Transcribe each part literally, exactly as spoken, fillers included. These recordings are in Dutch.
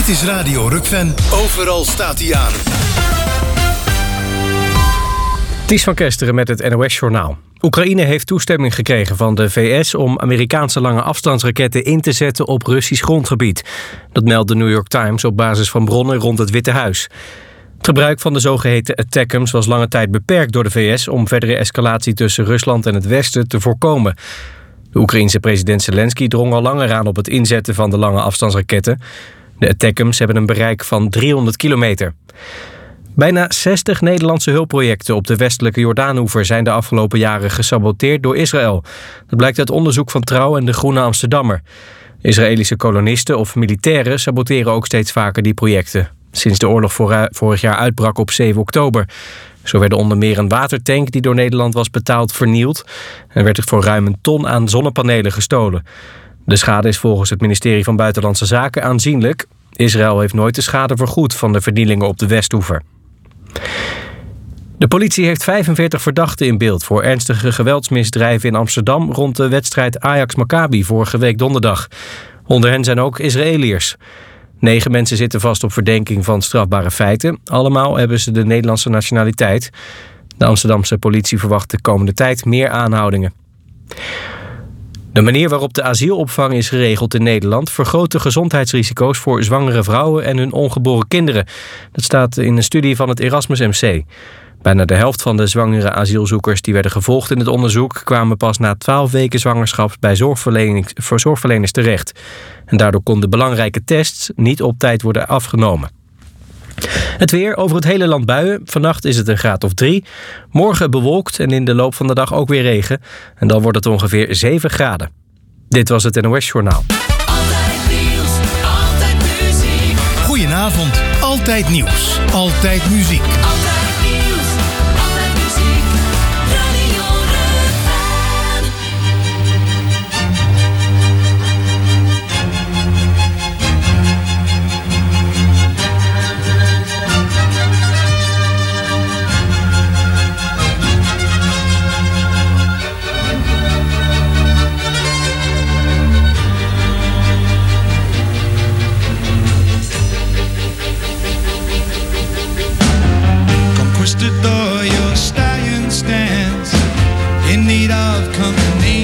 Dit is Radio Rukven. Overal staat hij aan. Ties van Kesteren met het N O S-journaal. Oekraïne heeft toestemming gekregen van de V S om Amerikaanse lange afstandsraketten in te zetten op Russisch grondgebied. Dat meldt de New York Times op basis van bronnen rond het Witte Huis. Het gebruik van de zogeheten ATACMS was lange tijd beperkt door de V S om verdere escalatie tussen Rusland en het Westen te voorkomen. De Oekraïense president Zelensky drong al langer aan op het inzetten van de lange afstandsraketten. De ATACMS hebben een bereik van driehonderd kilometer. Bijna zestig Nederlandse hulpprojecten op de westelijke Jordaanoever zijn de afgelopen jaren gesaboteerd door Israël. Dat blijkt uit onderzoek van Trouw en de Groene Amsterdammer. Israëlische kolonisten of militairen saboteren ook steeds vaker die projecten. Sinds de oorlog vorig jaar uitbrak op zeven oktober. Zo werd onder meer een watertank die door Nederland was betaald vernield. En werd er voor ruim een ton aan zonnepanelen gestolen. De schade is volgens het ministerie van Buitenlandse Zaken aanzienlijk. Israël heeft nooit de schade vergoed van de vernielingen op de Westoever. De politie heeft vijfenveertig verdachten in beeld voor ernstige geweldsmisdrijven in Amsterdam rond de wedstrijd Ajax-Maccabi vorige week donderdag. Onder hen zijn ook Israëliërs. Negen mensen zitten vast op verdenking van strafbare feiten. Allemaal hebben ze de Nederlandse nationaliteit. De Amsterdamse politie verwacht de komende tijd meer aanhoudingen. De manier waarop de asielopvang is geregeld in Nederland vergroot de gezondheidsrisico's voor zwangere vrouwen en hun ongeboren kinderen. Dat staat in een studie van het Erasmus M C. Bijna de helft van de zwangere asielzoekers die werden gevolgd in het onderzoek kwamen pas na twaalf weken zwangerschap bij zorgverleners terecht. En daardoor konden belangrijke tests niet op tijd worden afgenomen. Het weer, over het hele land buien. Vannacht is het een graad of drie. Morgen bewolkt en in de loop van de dag ook weer regen. En dan wordt het ongeveer zeven graden. Dit was het N O S-journaal. Altijd nieuws, altijd muziek. Goedenavond, altijd nieuws, altijd muziek. Altijd nieuws, altijd muziek. Radio Rukven. Conquistador, your stallion stands in need of company,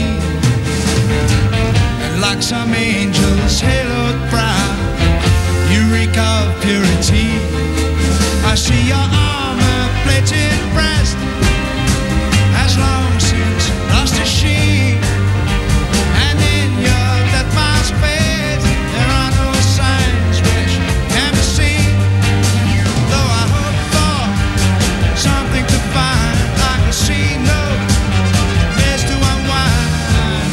and like some angels haloed proud, you reek of purity. I see your armor-plated breast has long since lost its sheen, and in your death mask face there are no signs which can be seen. Though I hope for something to find, I can see no place to unwind.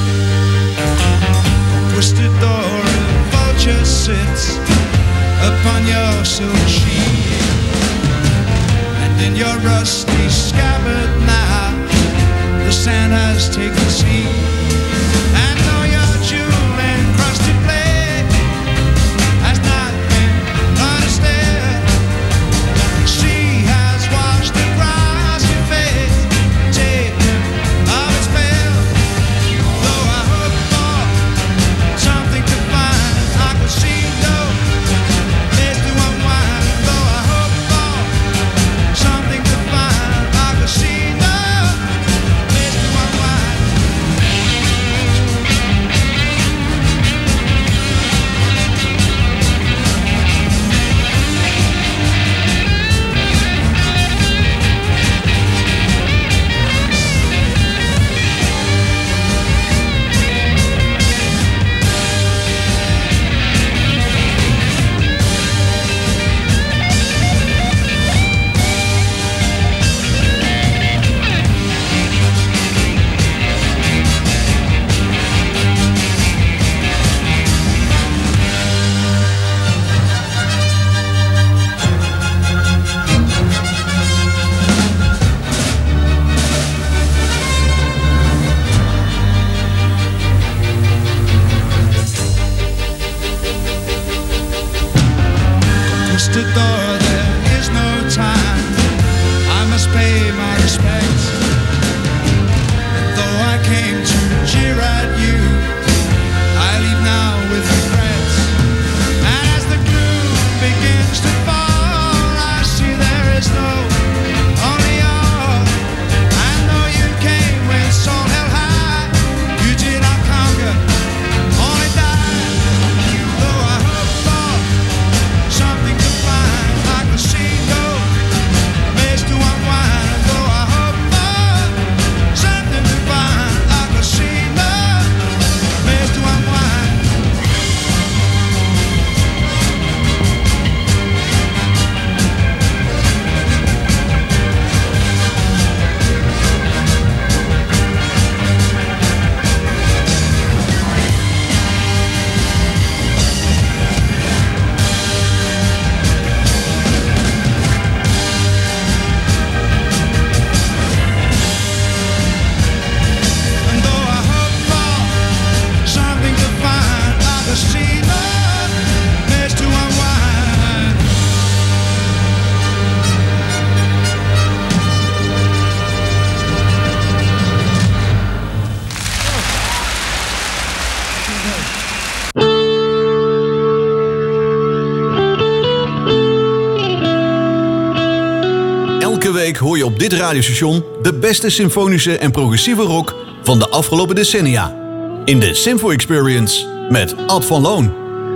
Twisted door, a vulture sits upon your silk sheet, and in your rusty scabbard now the sand has taken seat. And though your jewel-encrusted blade has not been understood, she has washed the grassy face, taken of its spell. Though I hope for something to find, I can see no place to unwind. Though I hope for something to find, I can see no place to unwind. Elke week hoor je op dit radiostation de beste symfonische en progressieve rock van de afgelopen decennia. In de Symfo Experience met Ad van Loon.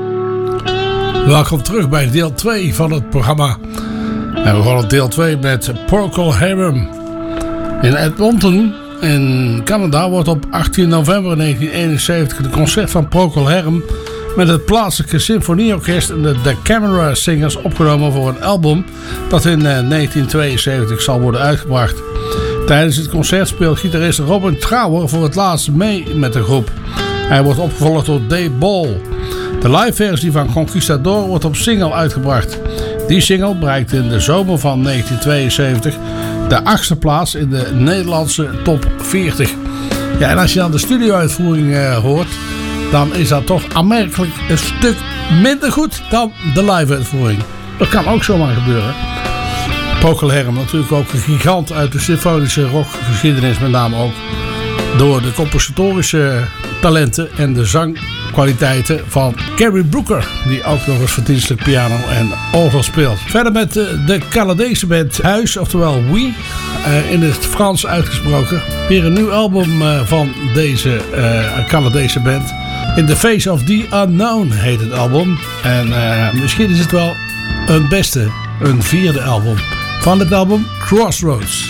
Welkom terug bij deel twee van het programma. En we begonnen deel twee met Procol Harum. In Edmonton in Canada wordt op achttien november negentien eenenzeventig een concert van Procol Harum met het plaatselijke symfonieorkest en de, de Camera Singers opgenomen voor een album dat in uh, negentien tweeënzeventig zal worden uitgebracht. Tijdens het concert speelt gitarist Robin Trower voor het laatst mee met de groep. Hij wordt opgevolgd door Dave Ball. De live versie van Conquistador wordt op single uitgebracht. Die single bereikt in de zomer van negentien tweeënzeventig de achtste plaats in de Nederlandse top veertig. Ja, en als je dan de studio-uitvoering uh, hoort, dan is dat toch aanmerkelijk een stuk minder goed dan de live-uitvoering. Dat kan ook zomaar gebeuren. Procol Harum, natuurlijk ook een gigant uit de symfonische rockgeschiedenis, met name ook door de compositorische talenten en de zangkwaliteiten van Gary Brooker, die ook nog eens verdienstelijk piano en orgel speelt. Verder met de, de Canadese band Huis, oftewel We, uh, in het Frans uitgesproken. Weer een nieuw album uh, van deze uh, Canadese band. In the Face of the Unknown heet het album. En uh, misschien is het wel een beste, een vierde album van het album Crossroads.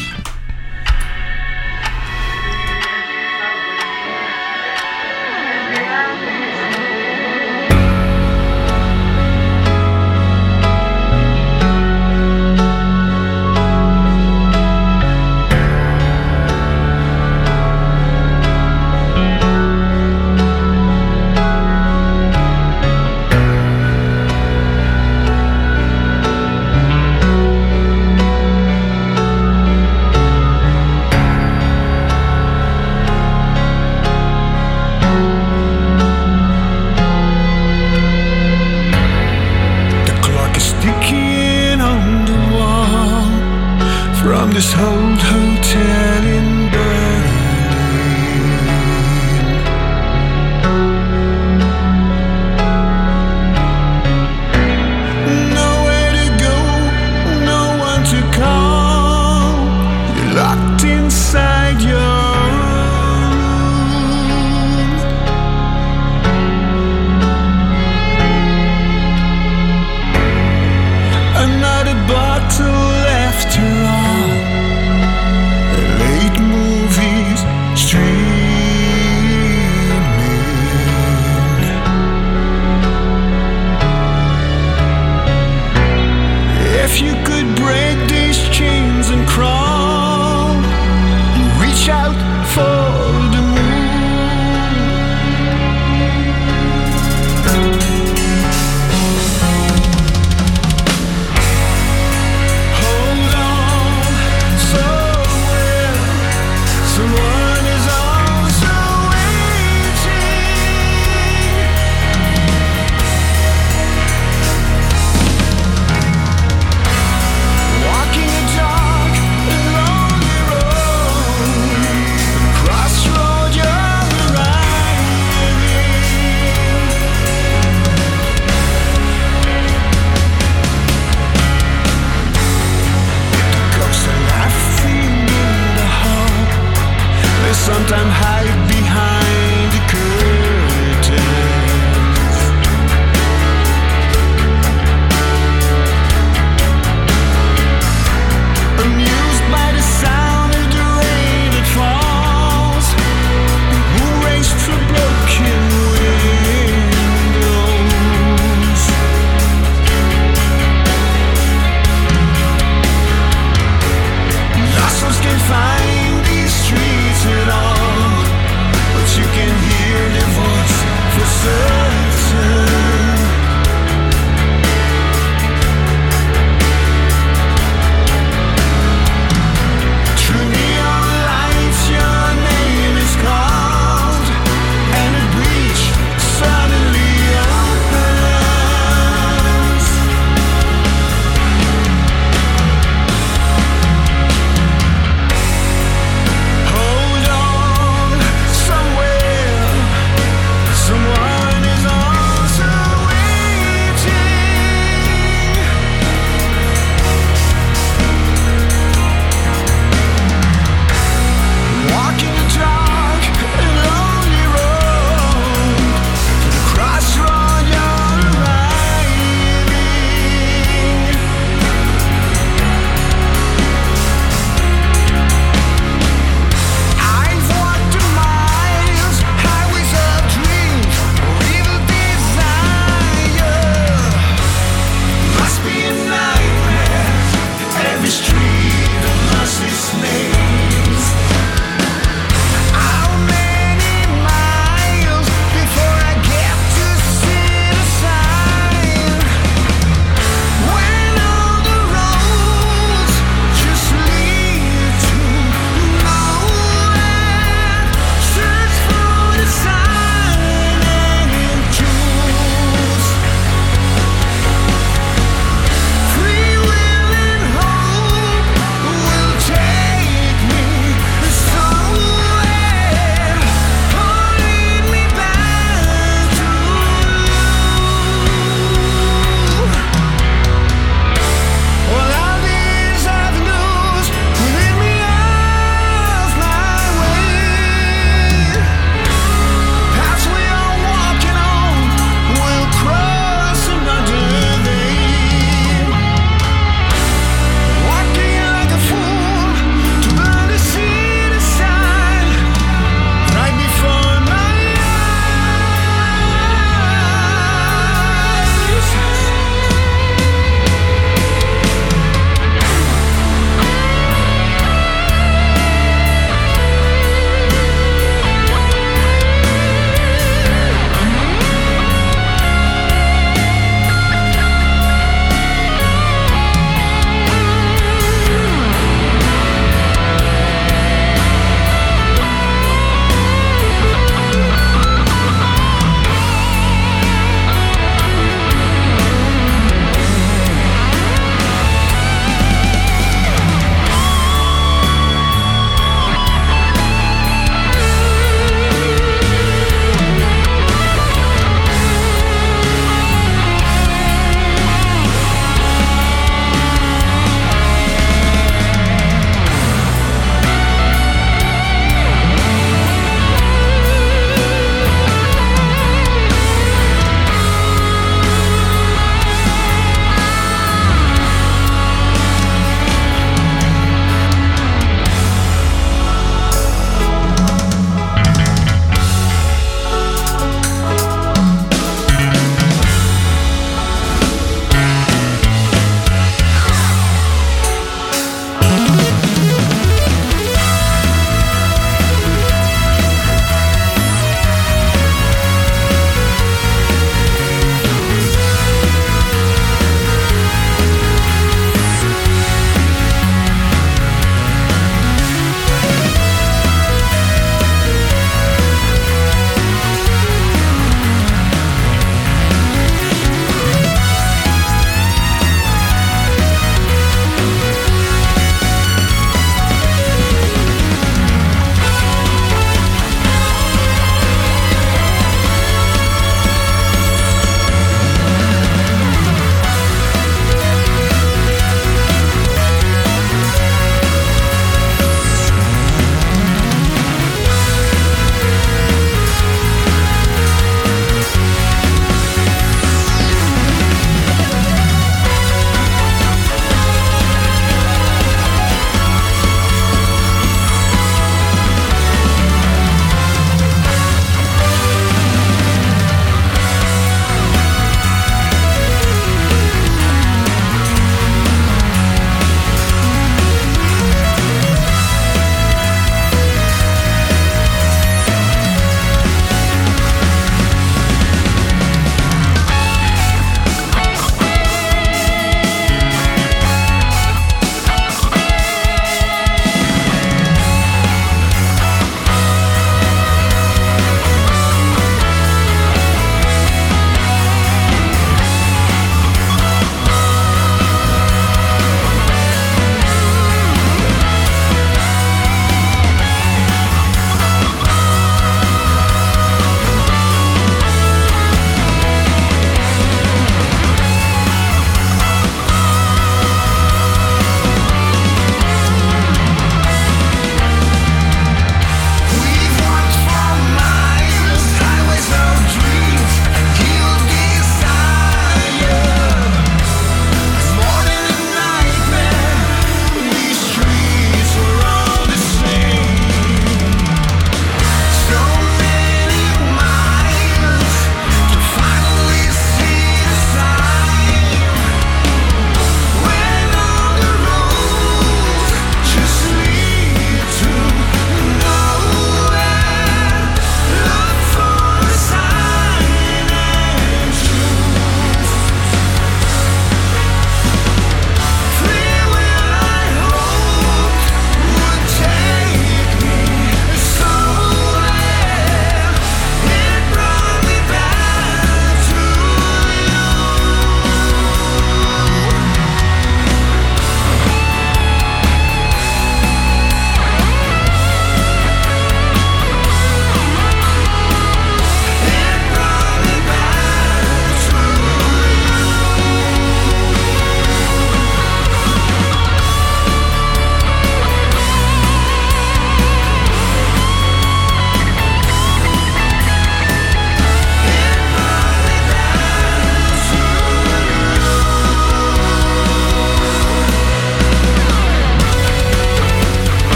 Bottle after all, a late movie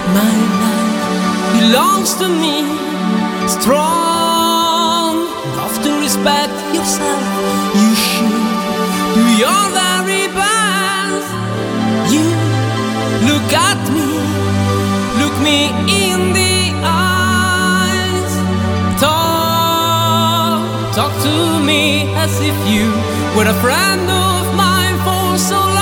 My life belongs to me. Strong enough to respect yourself. You should do your very best. You look at me, look me in the eyes. Talk, talk to me as if you were a friend of mine for so long.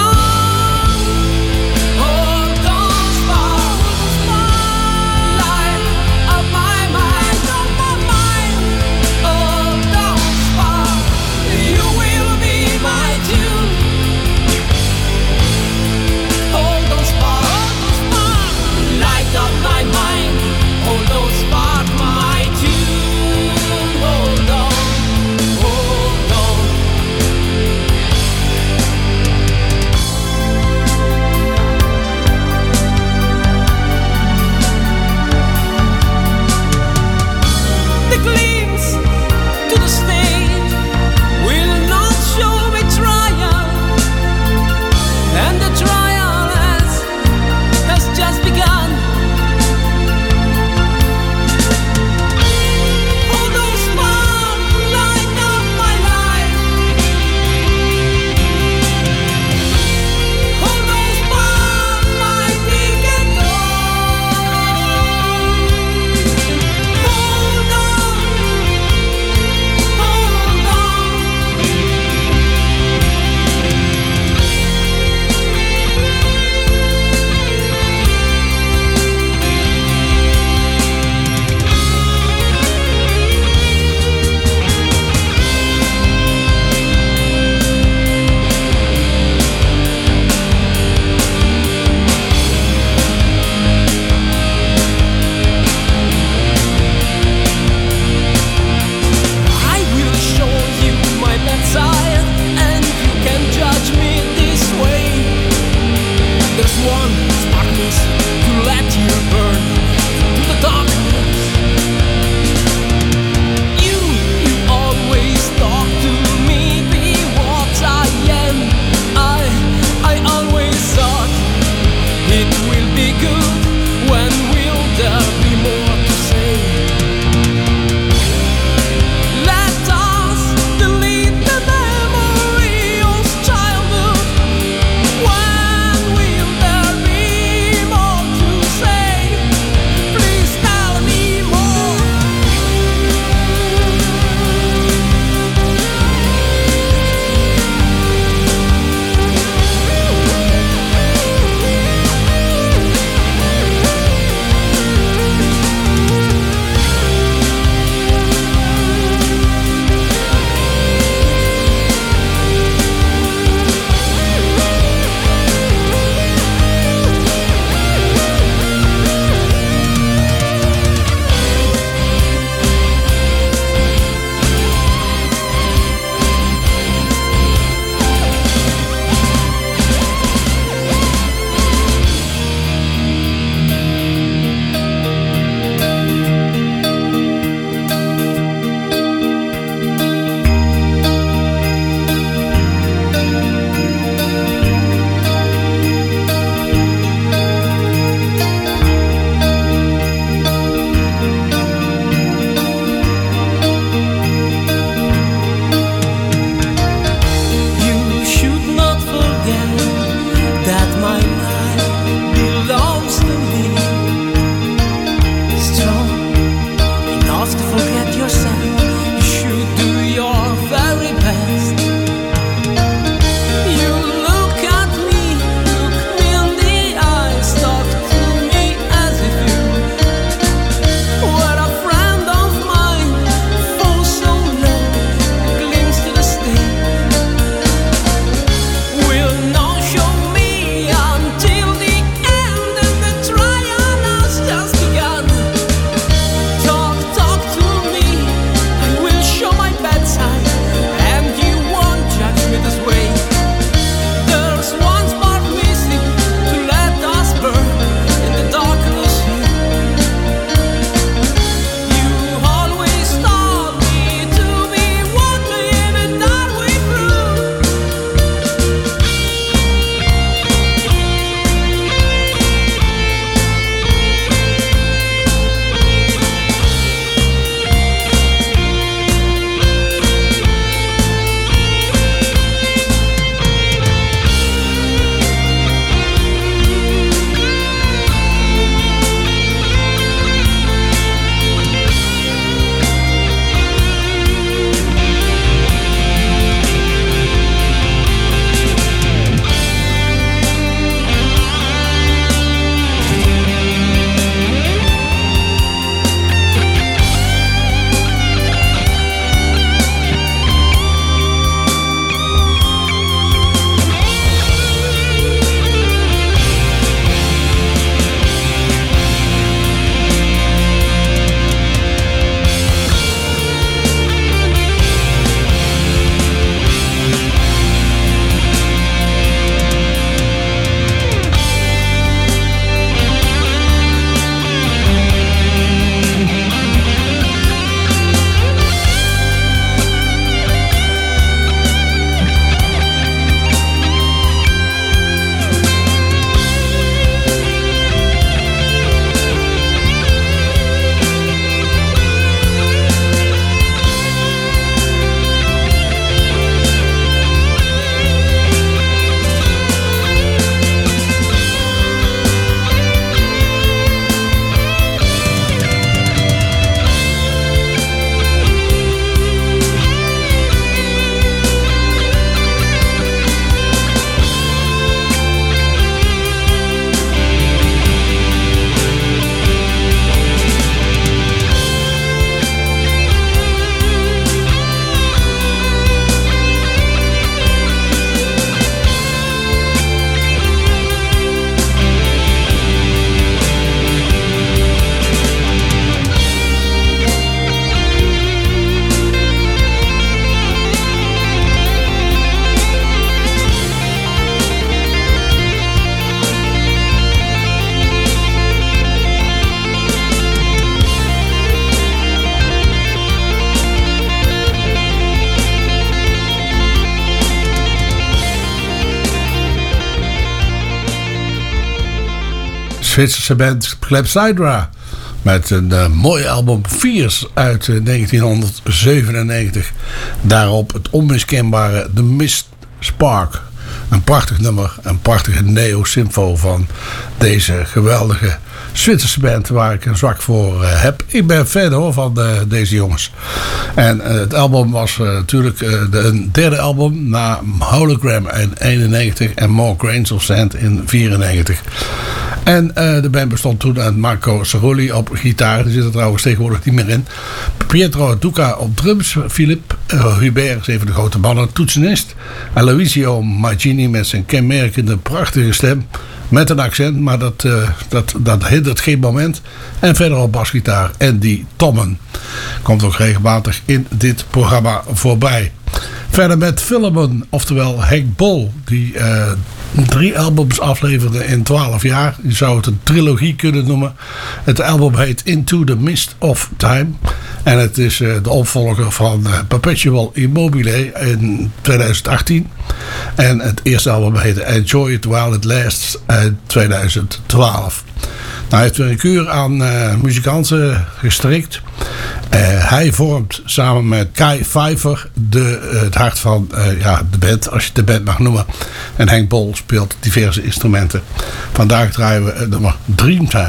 Zwitserse band Clepsydra. Met een uh, mooi album Fierce uit uh, negentienhonderdzevenennegentig. Daarop het onmiskenbare The Mist Spark. Een prachtig nummer, een prachtige neo-symfo van deze geweldige Zwitserse band waar ik een zwak voor uh, heb. Ik ben fan hoor van uh, deze jongens. En uh, het album was uh, natuurlijk uh, de, een derde album na Hologram in eenennegentig en More Grains of Sand in vierennegentig. En uh, de band bestond toen uit Marco Cerulli op gitaar. Die zit er trouwens tegenwoordig niet meer in. Pietro Duca op drums. Philip uh, Hubert is even de grote mannen. Toetsenist. En Luisio Magini met zijn kenmerkende prachtige stem. Met een accent, maar dat, uh, dat, dat hindert geen moment. En verder op basgitaar Andy Tommen. Komt ook regelmatig in dit programma voorbij. Verder met Philemon, oftewel Henk Bol. Die uh, drie albums afleverde in twaalf jaar. Je zou het een trilogie kunnen noemen. Het album heet Into the Mist of Time. En het is uh, de opvolger van uh, Perpetual Immobile in tweeduizend achttien. En het eerste album heette Enjoy It While It Lasts in tweeduizend twaalf. Nou, hij heeft weer een kuur aan uh, muzikanten gestrikt. Uh, hij vormt samen met Kai Pfeiffer de, uh, het hart van uh, ja, de band, als je de band mag noemen. En Henk Bol speelt diverse instrumenten. Vandaag draaien we het nummer Dreamtime.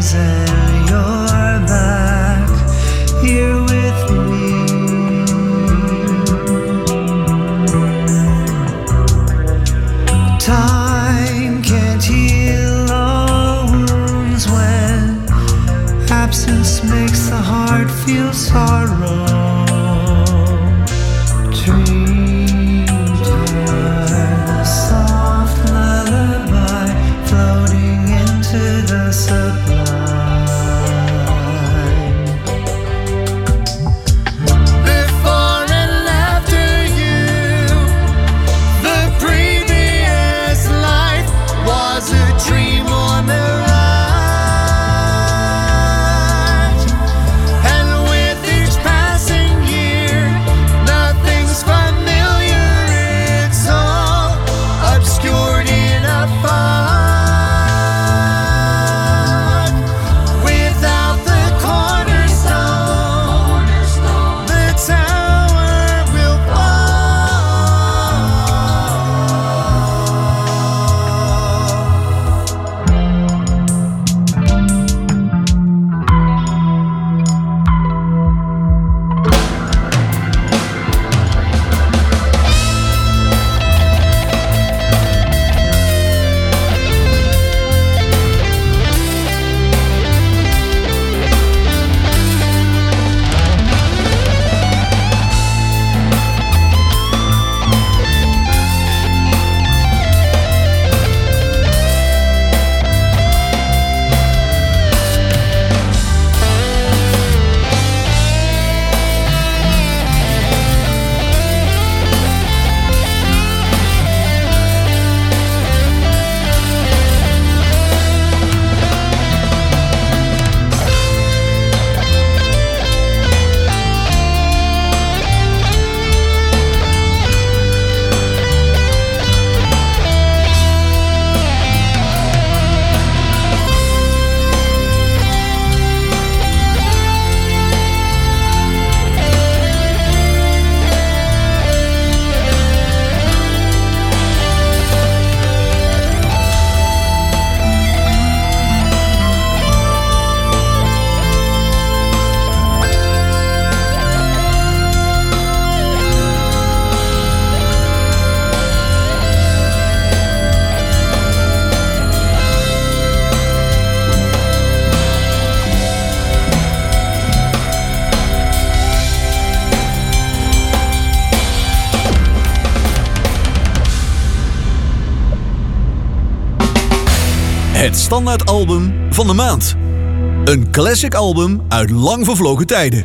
reason you're back here with me. Time can't heal all wounds when absence makes the heart feel sorrow. Dreamed her the soft lullaby floating into the sublime. Before and after you, the previous life was a dream or mirage. And with each passing year, nothing's familiar, it's all obscured in a fog. Without the cornerstone, the tower will fall. Het standaardalbum van de maand. Een classic album uit lang vervlogen tijden.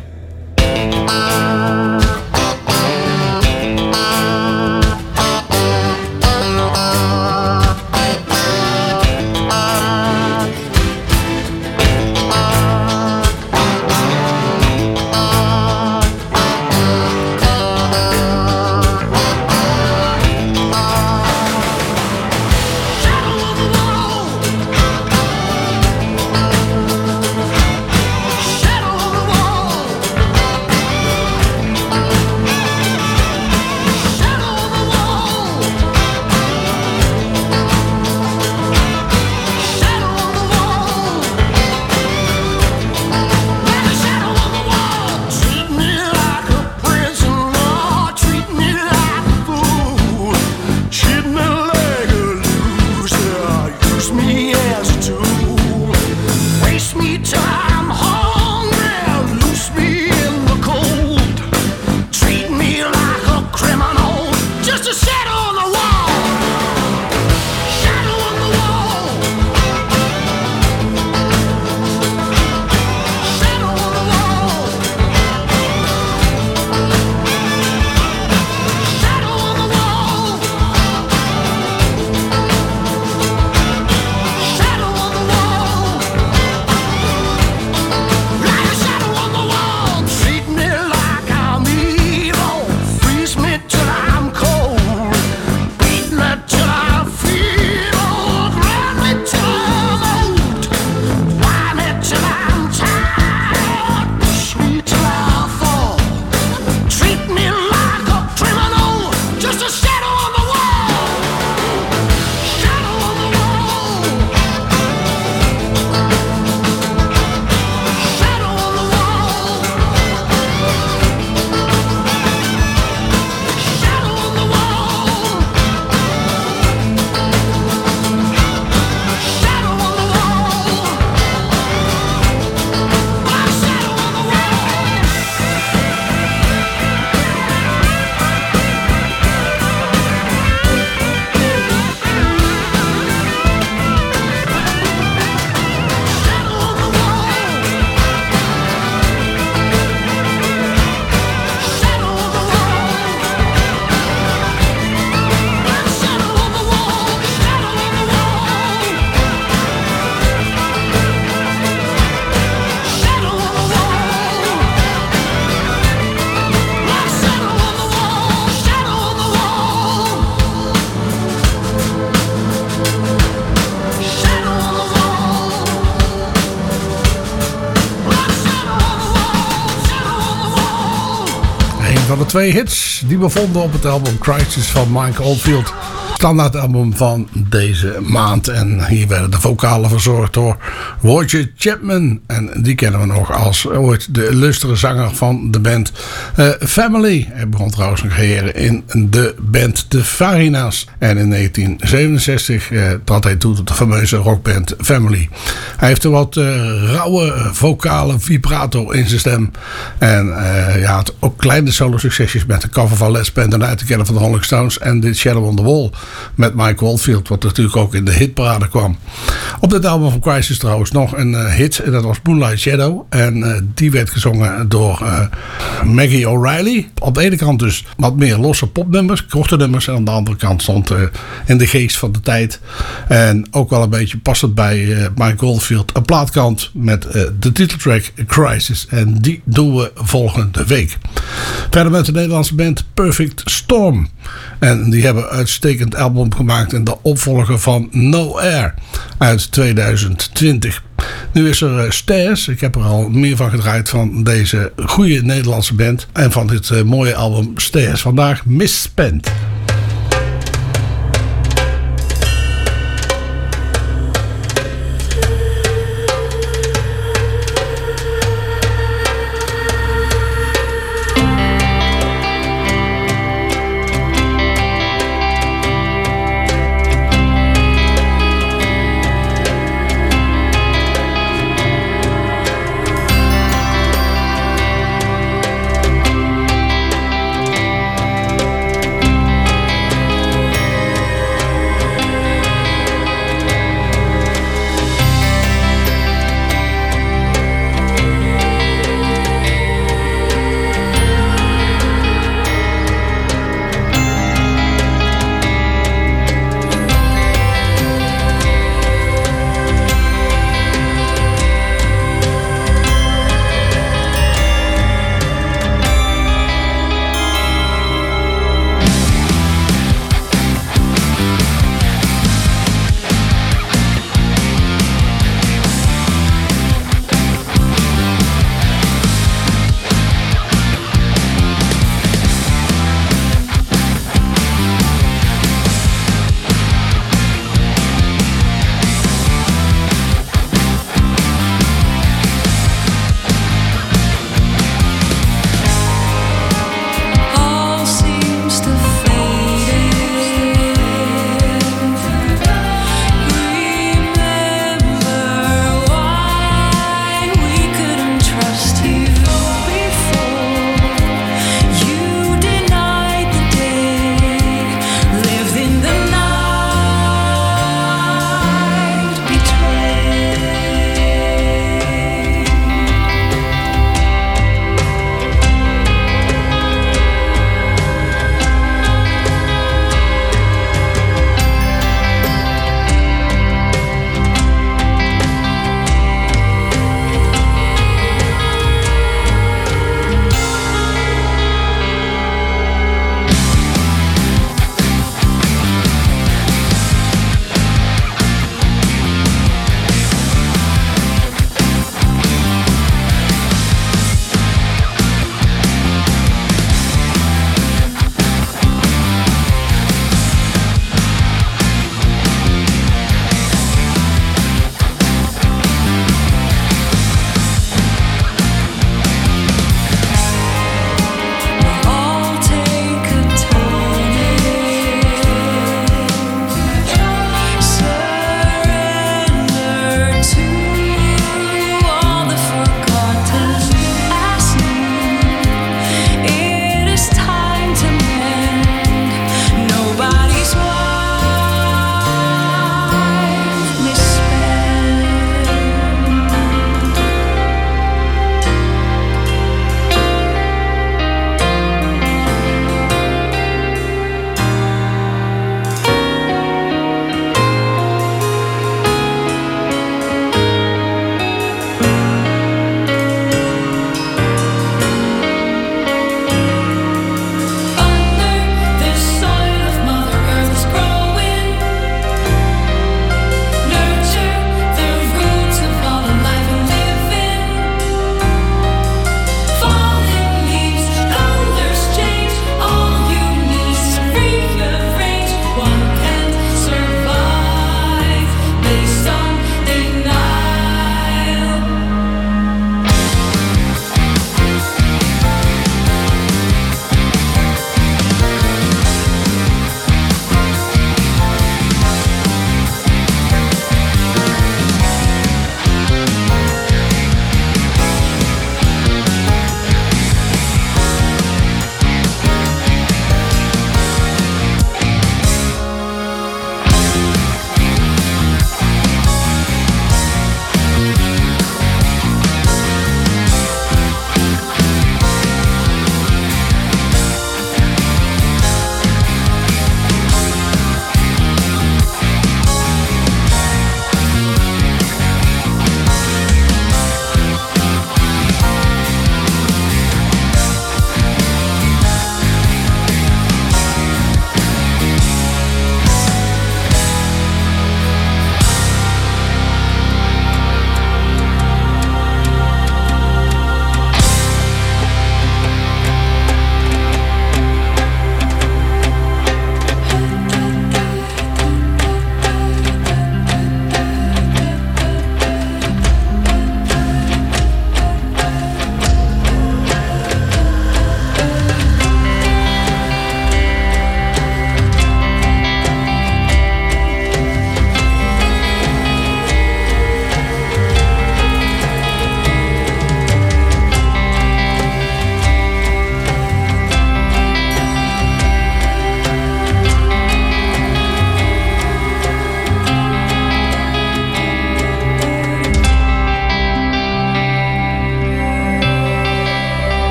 van de twee hits die we vonden op het album Crisis van Mike Oldfield. Standaard album van deze maand. En hier werden de vocalen verzorgd door Roger Chapman. En die kennen we nog als ooit de illustere zanger van de band uh, Family. Hij begon trouwens een carrière in de band The Farina's. En in negentien zevenenzestig uh, trad hij toe tot de fameuze rockband Family. Hij heeft een wat uh, rauwe vocale vibrato in zijn stem. En uh, ja, had ook kleine solo succesjes met de cover van Les Band en uit te kennen van de Rolling Stones. En dit Shadow on the Wall met Mike Oldfield, wat natuurlijk ook in de hitparade kwam. Op dit album van Crisis trouwens nog een uh, hit. En dat was Moonlight Shadow. En uh, die werd gezongen door uh, Maggie O'Reilly. Op de ene kant dus wat meer losse popnummers, korte nummers. En aan de andere kant stond uh, in de geest van de tijd. En ook wel een beetje passend bij uh, Mike Oldfield een plaatkant met uh, de titeltrack Crisis. En die doen we volgende week. Verder met de Nederlandse band Perfect Storm. En die hebben een uitstekend album gemaakt in de opvolger van No Air uit tweeduizend twintig. Nu is er uh, Stairs. Ik heb er al meer van gedraaid van deze goede Nederlandse band. En van dit uh, mooie album Stairs. Vandaag Misspent. Misspent.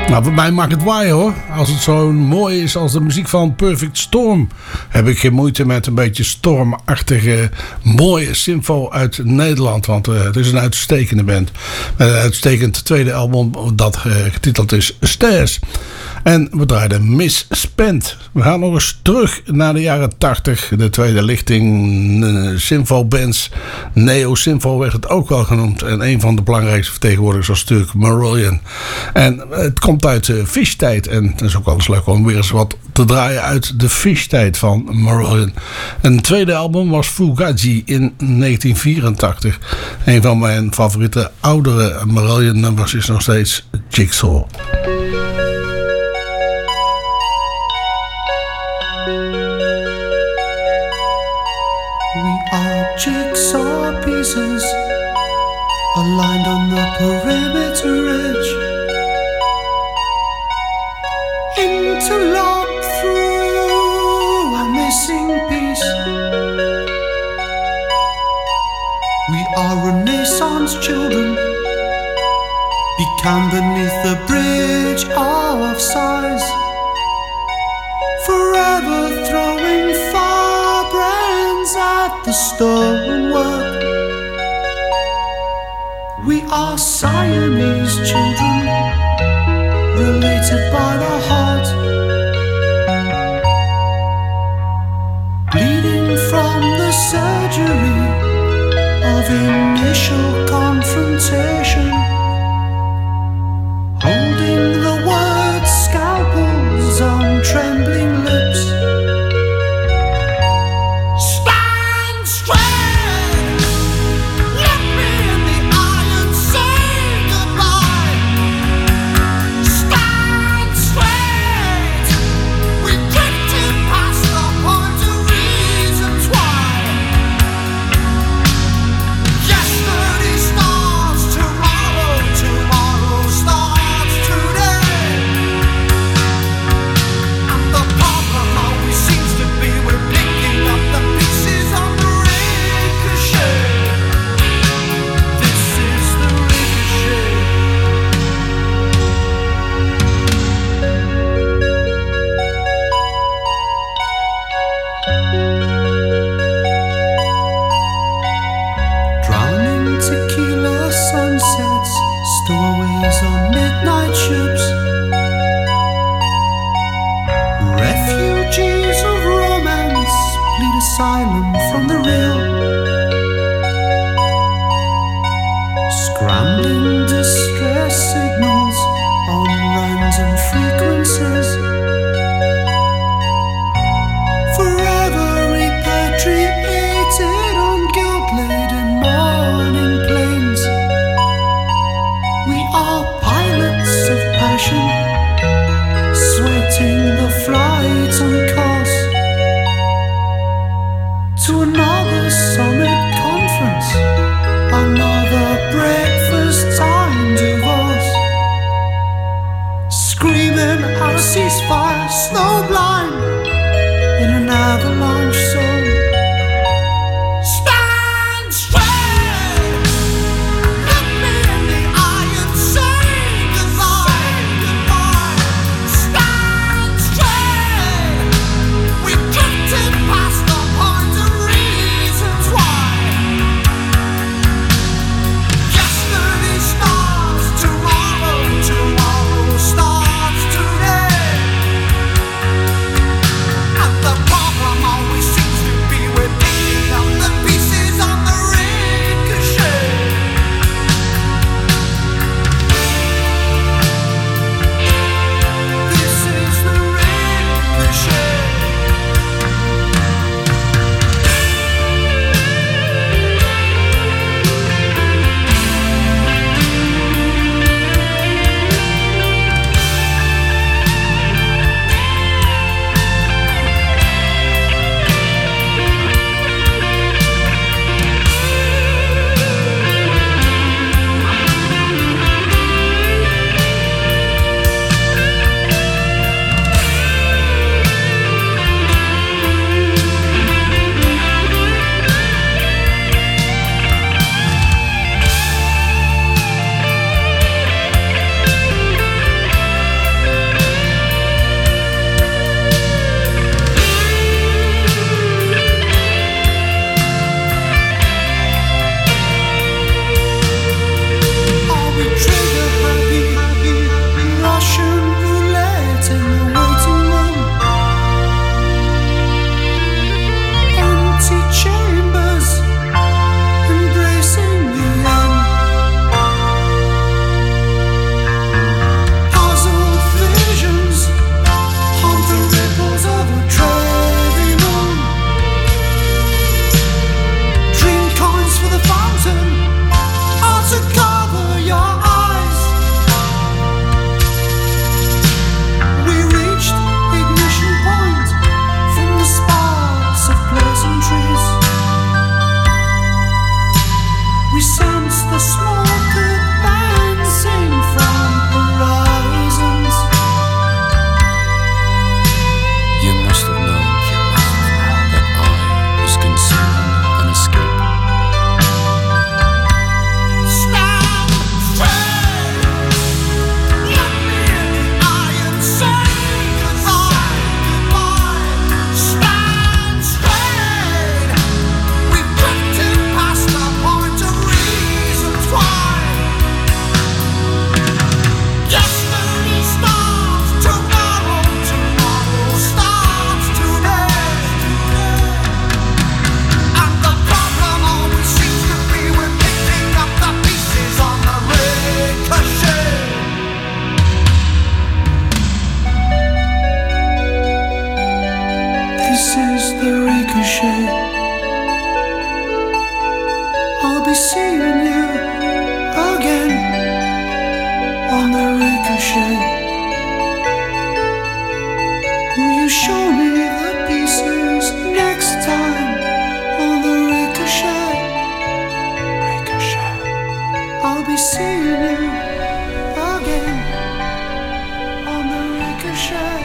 Nou, voor mij mag het waaien hoor. Als het zo mooi is als de muziek van Perfect Storm, heb ik geen moeite met een beetje stormachtige, mooie symfo uit Nederland. Want uh, het is een uitstekende band. Met een uitstekend tweede album dat uh, getiteld is Stairs. En we draaiden Miss Spent. We gaan nog eens terug naar de jaren tachtig. De tweede lichting uh, symfo-bands. Neo-symfo werd het ook wel genoemd. En een van de belangrijkste vertegenwoordigers was natuurlijk Marillion. En het komt uit de Fish-tijd. En het is ook wel eens leuk om weer eens wat te draaien uit de Fish-tijd van Marillion. Een tweede album was Fugazi in negentien vierentachtig. Een van mijn favoriete oudere Marillion nummers is nog steeds Jigsaw. We are jigsaw pieces aligned on the perimeter edge, interlocked through a missing piece. We are Renaissance children, become beneath the bridge of size, forever throwing firebrands at the stonework. We are Siamese children, related by the heart, bleeding from the surgery of initial confrontation, holding the word scalpels on trembling lips. Stand straight, look me in the eye and say goodbye. Stand straight. This is the ricochet. I'll be seeing you again on the ricochet. Will you show me the pieces next time on the ricochet? Ricochet. I'll be seeing you again on the ricochet.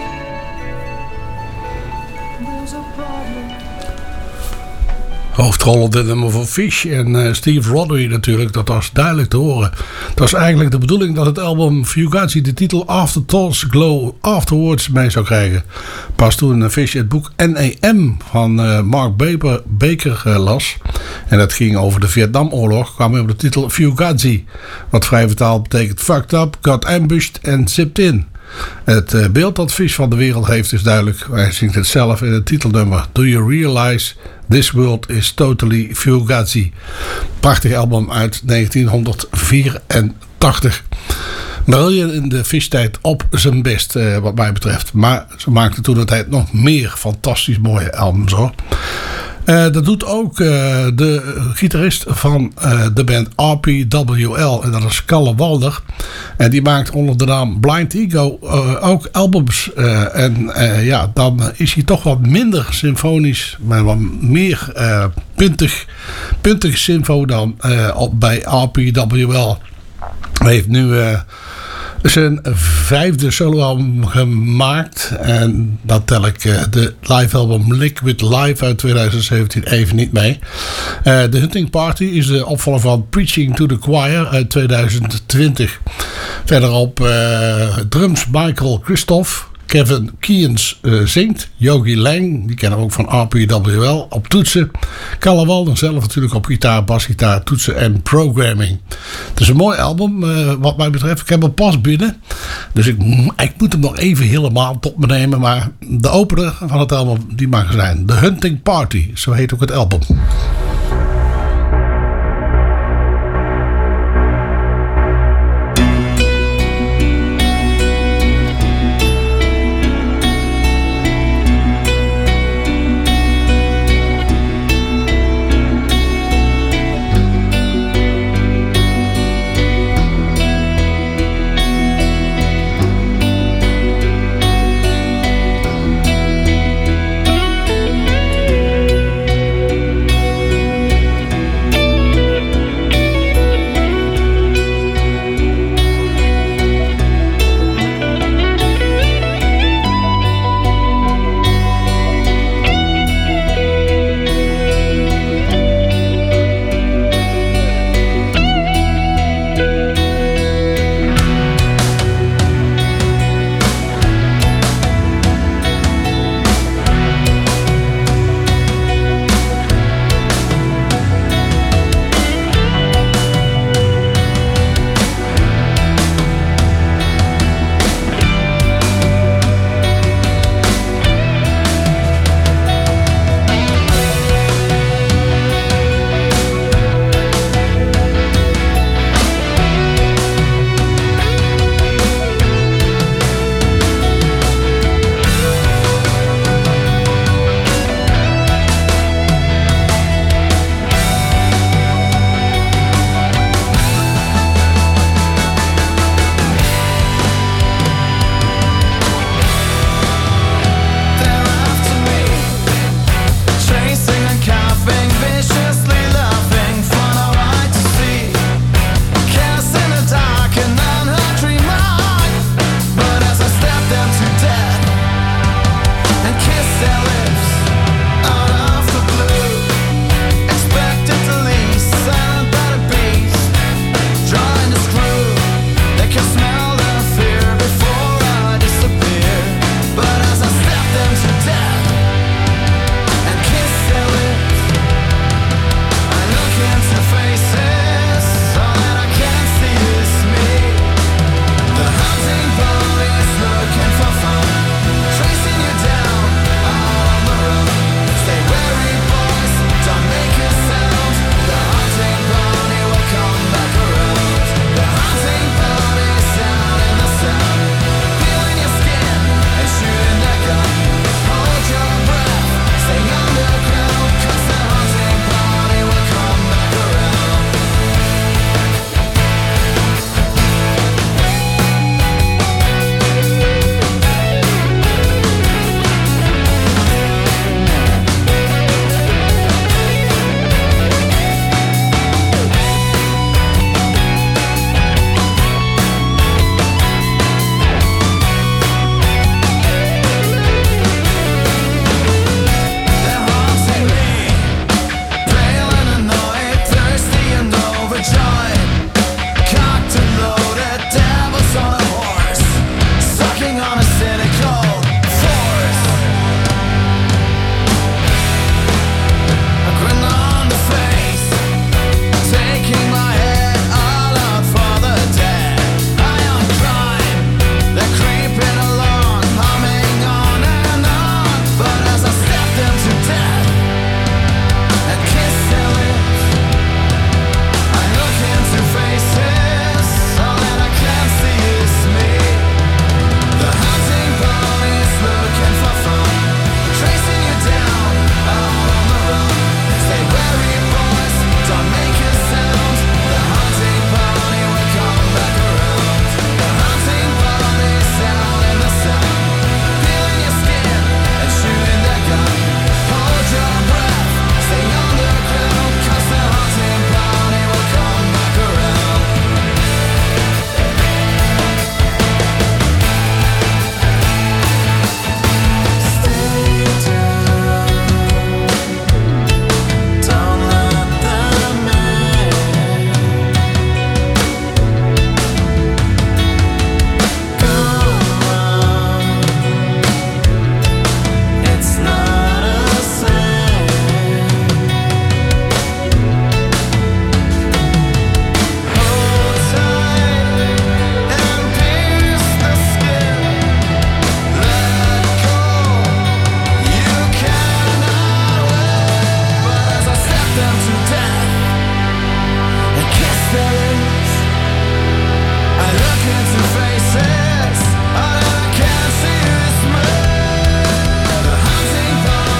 There's a problem. Hoofdrollen nummer van Fish en uh, Steve Rodway natuurlijk, dat was duidelijk te horen. Het was eigenlijk de bedoeling dat het album Fugazi de titel Afterthoughts Glow Afterwards mee zou krijgen. Pas toen uh, Fish het boek N A M van uh, Mark Baker, Baker uh, las, en dat ging over de Vietnamoorlog, kwam hij op de titel Fugazi, wat vrij vertaald betekent fucked up, got ambushed en zipped in. Het uh, beeld dat Fish van de wereld heeft is duidelijk. Hij zingt het zelf in het titelnummer. Do you realize this world is totally Fugazi? Prachtig album uit negentien vierentachtig. Marillion in de Fish-tijd op zijn best, uh, wat mij betreft. Maar ze maakte toen de tijd nog meer fantastisch mooie albums, hoor. Uh, dat doet ook uh, de gitarist van uh, de band R P W L. En dat is Kalle Walder. En die maakt onder de naam Blind Ego uh, ook albums. Uh, en uh, ja, dan is hij toch wat minder symfonisch. Maar wat meer uh, puntig, puntig symfo dan uh, op bij R P W L. Hij heeft nu Uh, zijn vijfde soloalbum gemaakt. En dan tel ik uh, de live album Liquid Live uit twintig zeventien even niet mee. Uh, The Hunting Party is de opvolger van Preaching to the Choir uit twintig twintig. Verderop uh, drums Michael Christoph. Kevin Keans uh, zingt. Yogi Lang, die kennen we ook van R P W L, op toetsen. Kalle Walder zelf natuurlijk op gitaar, basgitaar, toetsen en programming. Het is een mooi album, uh, wat mij betreft. Ik heb hem pas binnen. Dus ik, ik moet hem nog even helemaal tot me nemen. Maar de opener van het album, die mag zijn. The Hunting Party, zo heet ook het album.